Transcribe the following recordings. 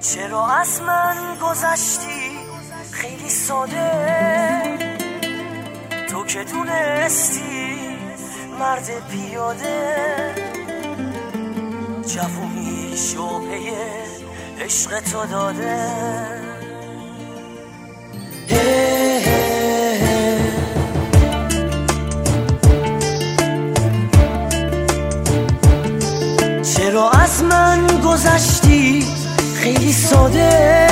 چرا از من گذشتی خیلی ساده، تو که دونستی مرد پیاده، جوونی شبهه عشق تو داده. چرا از من گذشتی خیلی ساده،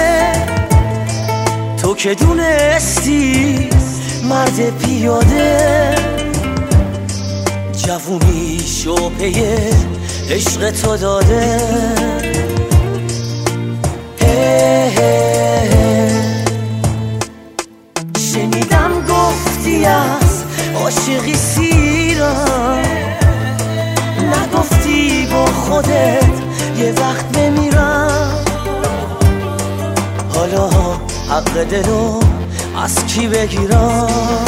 تو که دونستی مرد پیاده، جوونی شبهه عشق تو داده. شنیدم گفتی از عاشقی سیرم، نگفتی با خودت یه وقت بمیرم. حالا حق دلو از کی بگیرم؟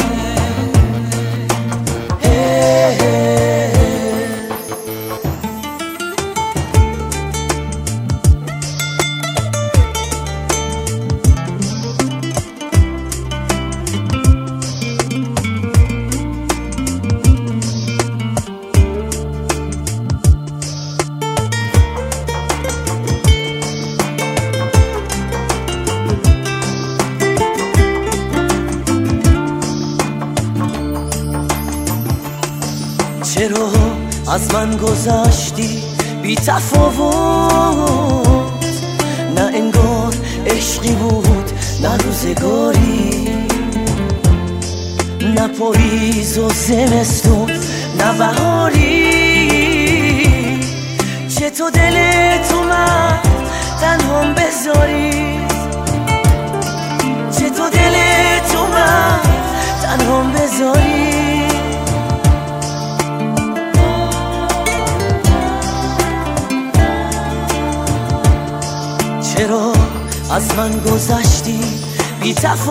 چرا از من گذشتی بی تفاوت؟ نه انگار عشقی بود نه روزگاری، نه پاییز و زمستون نه بهاری. چطور دلت اومد تنهام بذاری؟ چطور دلت اومد تنهام بذاری؟ چرا از من گذشتی بی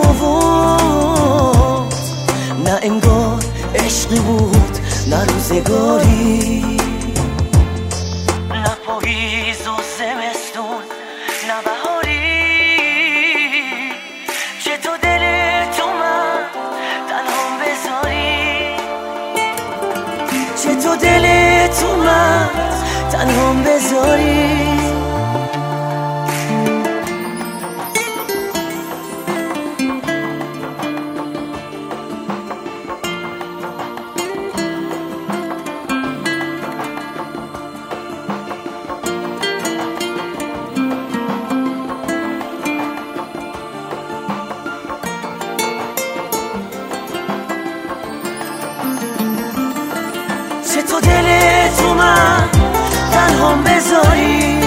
تفاوت؟ نه انگار عشقی بود نه روزگاری، نه پاییز و زمستون نه بهاری. چطور دلت اومد تنهام بذاری؟ چطور دلت اومد تنهام بذاری؟ چطور دلت اومد تنهام بذاری؟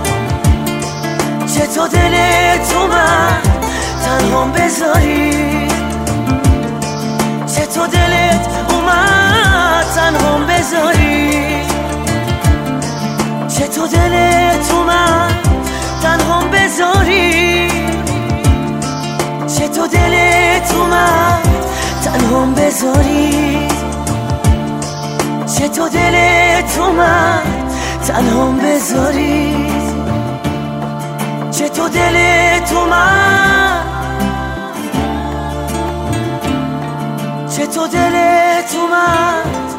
چطور دلت اومد تنهام بذاری؟ چطور دلت اومد تنهام بذاری؟ چطور دلت اومد تنهام بذاری؟ چطور دلت اومد تنهام بذاری؟ چطور دلت اومد تنهام بذاری؟ چطور دلت اومد؟ چطور دلت اومد